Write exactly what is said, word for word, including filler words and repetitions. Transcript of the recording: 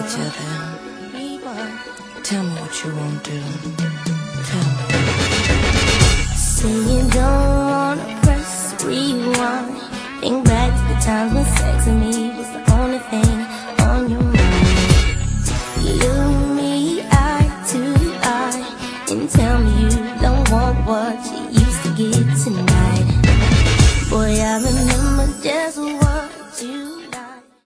each other. Tell me what you won't do. Tell me. Say you don't